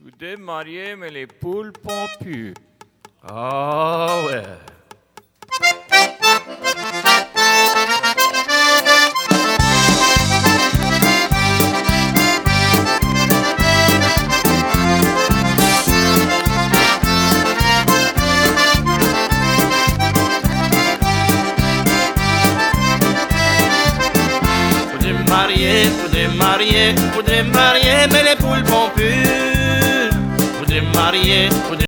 voudrais me marier, mais les poules pondent plus. Ah ouais. Voudrais me marier, mais les poules pondent plus. Voudrais me marier,